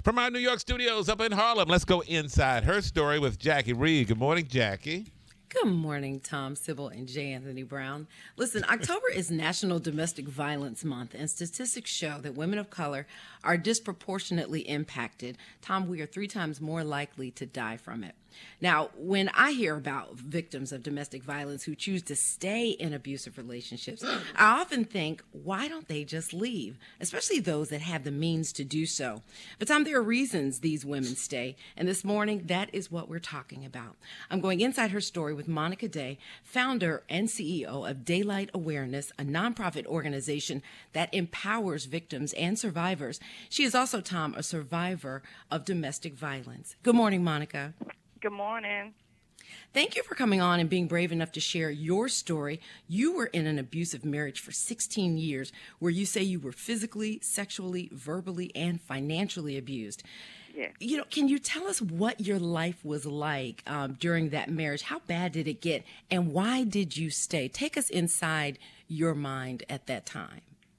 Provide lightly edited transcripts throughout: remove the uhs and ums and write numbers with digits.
From our New York studios up in Harlem, let's go inside her story with Jackie Reed. Good morning, Jackie. Good morning, Tom, Sybil, and J. Anthony Brown. Listen, October is National Domestic Violence Month, and statistics show that women of color are disproportionately impacted. Tom, we are 3 times more likely to die from it. Now, when I hear about victims of domestic violence who choose to stay in abusive relationships, I often think, why don't they just leave? Especially those that have the means to do so. But Tom, there are reasons these women stay, and this morning, that is what we're talking about. I'm going inside her story with Monica Day, founder and CEO of Daylight Awareness, a nonprofit organization that empowers victims and survivors. She is also, Tom, a survivor of domestic violence. Good morning, Monica. Good morning. Thank you for coming on and being brave enough to share your story. You were in an abusive marriage for 16 years where you say you were physically, sexually, verbally, and financially abused. Yes. Can you tell us what your life was like during that marriage? How bad did it get, and why did you stay? Take us inside your mind at that time.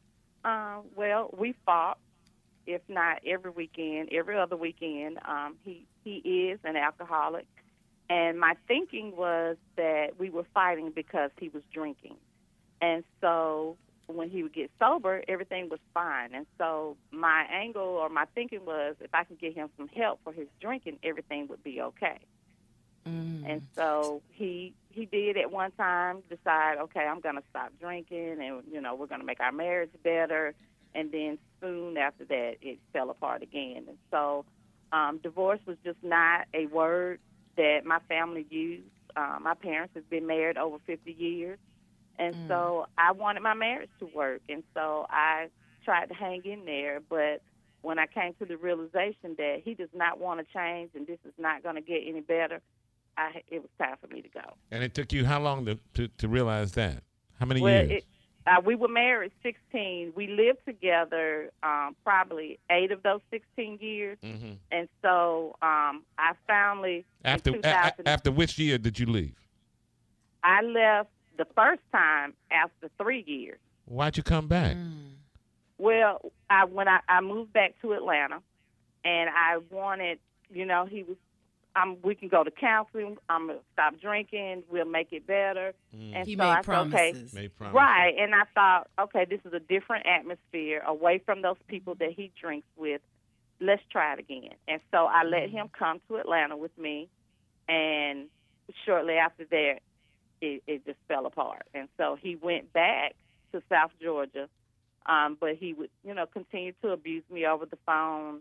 Well, we fought, if not every weekend, every other weekend. He is an alcoholic, and my thinking was that we were fighting because he was drinking. And so when he would get sober, everything was fine. And so my angle or my thinking was if I could get him some help for his drinking, everything would be okay. And so he did at one time decide, okay, I'm going to stop drinking, and, we're going to make our marriage better. And then soon after that, it fell apart again. And so divorce was just not a word that my family used. My parents have been married over 50 years. And so I wanted my marriage to work. And so I tried to hang in there. But when I came to the realization that he does not want to change and this is not going to get any better, it was time for me to go. And it took you how long to realize that? How many years? We were married 16. We lived together probably 8 of those 16 years. Mm-hmm. And so I finally, after which year did you leave? I left the first time after 3 years. Why'd you come back? Well, when I moved back to Atlanta, and I wanted, he was, we can go to counseling. I'm going to stop drinking. We'll make it better. And he so made I promises. said, okay, right. And I thought, okay, this is a different atmosphere away from those people that he drinks with. Let's try it again. And so I let him come to Atlanta with me. And shortly after that, it just fell apart. And so he went back to South Georgia, but he would, continue to abuse me over the phone.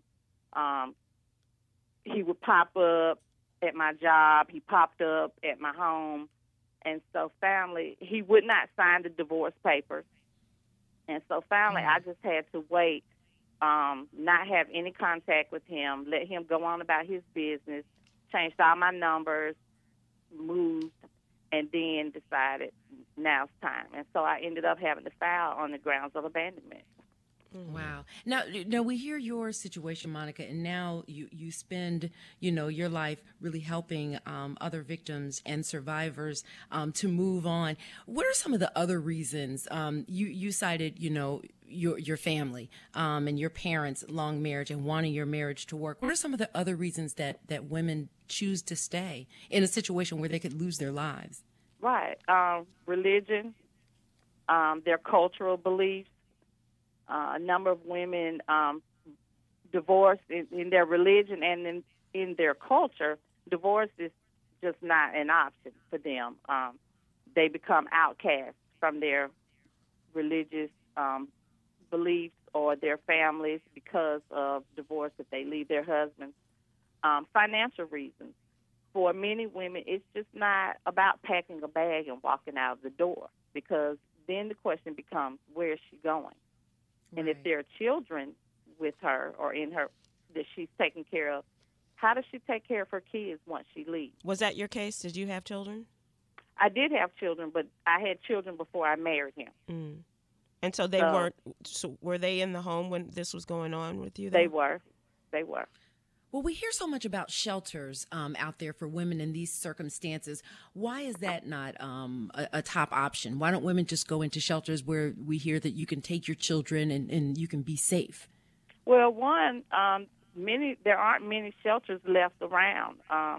He would pop up at my job. He popped up at my home. And so finally, he would not sign the divorce papers. And so finally, I just had to wait, not have any contact with him, let him go on about his business, changed all my numbers, moved, and then decided now it's time. And so I ended up having to file on the grounds of abandonment. Wow. Now we hear your situation, Monica, and now you spend, your life really helping other victims and survivors to move on. What are some of the other reasons you cited, your family and your parents' long marriage and wanting your marriage to work? What are some of the other reasons that women choose to stay in a situation where they could lose their lives? Right. Religion, their cultural beliefs. A number of women divorce in their religion and in their culture. Divorce is just not an option for them. They become outcasts from their religious beliefs or their families because of divorce if they leave their husbands. Financial reasons. For many women, it's just not about packing a bag and walking out of the door, because then the question becomes, where is she going? And if there are children with her or in her that she's taking care of, how does she take care of her kids once she leaves? Was that your case? Did you have children? I did have children, but I had children before I married him. And so they weren't. So were they in the home when this was going on with you? They were. Well, we hear so much about shelters out there for women in these circumstances. Why is that not a top option? Why don't women just go into shelters where we hear that you can take your children and you can be safe? Well, one, there aren't many shelters left around.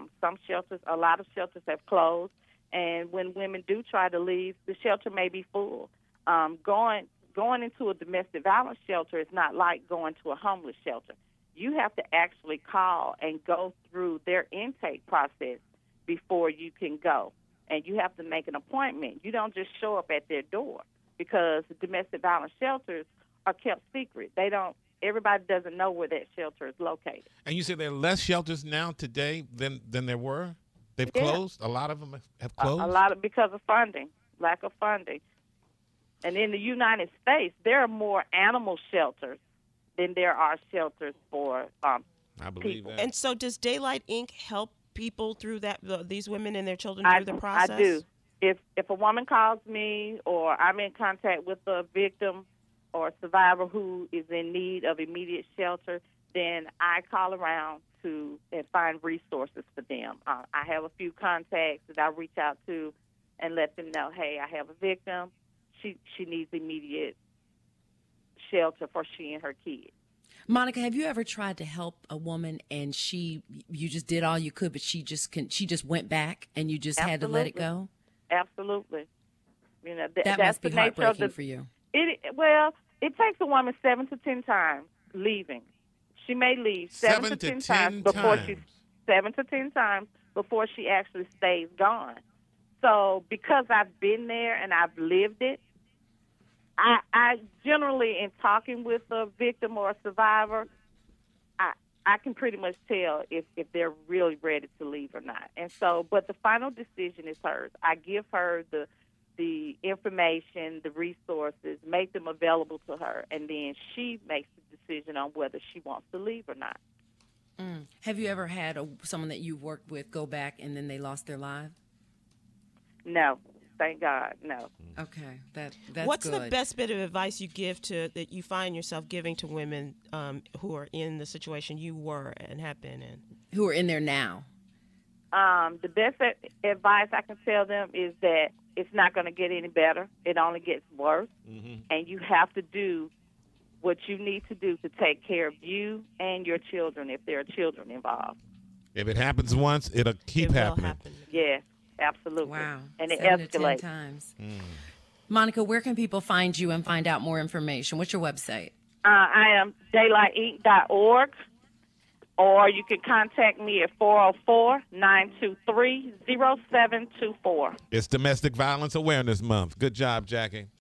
A lot of shelters have closed, and when women do try to leave, the shelter may be full. Going into a domestic violence shelter is not like going to a homeless shelter. You have to actually call and go through their intake process before you can go, and you have to make an appointment. You don't just show up at their door, because domestic violence shelters are kept secret. Everybody doesn't know where that shelter is located. And you say there are less shelters now today than there were? They've closed? A lot of them have closed? Because of funding, lack of funding. And in the United States, there are more animal shelters than there are shelters for I believe people. that. And so does Daylight Inc. help people through that, these women and their children through the process? I do. If a woman calls me, or I'm in contact with a victim or a survivor who is in need of immediate shelter, then I call around and find resources for them. I have a few contacts that I reach out to and let them know, hey, I have a victim. She needs immediate shelter for she and her kids. Monica, have you ever tried to help a woman and you just did all you could, but she just went back and you just had to let it go? Absolutely. That that's must be the nature of heartbreaking for you. It takes a woman 7 to 10 times leaving. She may leave 7 to 10 times before 7 to 10 times before she actually stays gone. So because I've been there and I've lived it, I generally, in talking with a victim or a survivor, I can pretty much tell if they're really ready to leave or not. And so, but the final decision is hers. I give her the information, the resources, make them available to her, and then she makes the decision on whether she wants to leave or not. Have you ever had someone that you've worked with go back and then they lost their life? No. Thank God, no. Okay, that's What's good. the best bit of advice you give that you find yourself giving to women who are in the situation you were and have been in? Who are in there now? The best advice I can tell them is that it's not going to get any better. It only gets worse. Mm-hmm. And you have to do what you need to do to take care of you and your children if there are children involved. If it happens once, it'll keep happening. Yes. Absolutely. Wow. And it 7 to 10 escalates. times. Monica, where can people find you and find out more information? What's your website? I am daylightinc.org, or you can contact me at 404-923-0724. It's Domestic Violence Awareness Month. Good job, Jackie.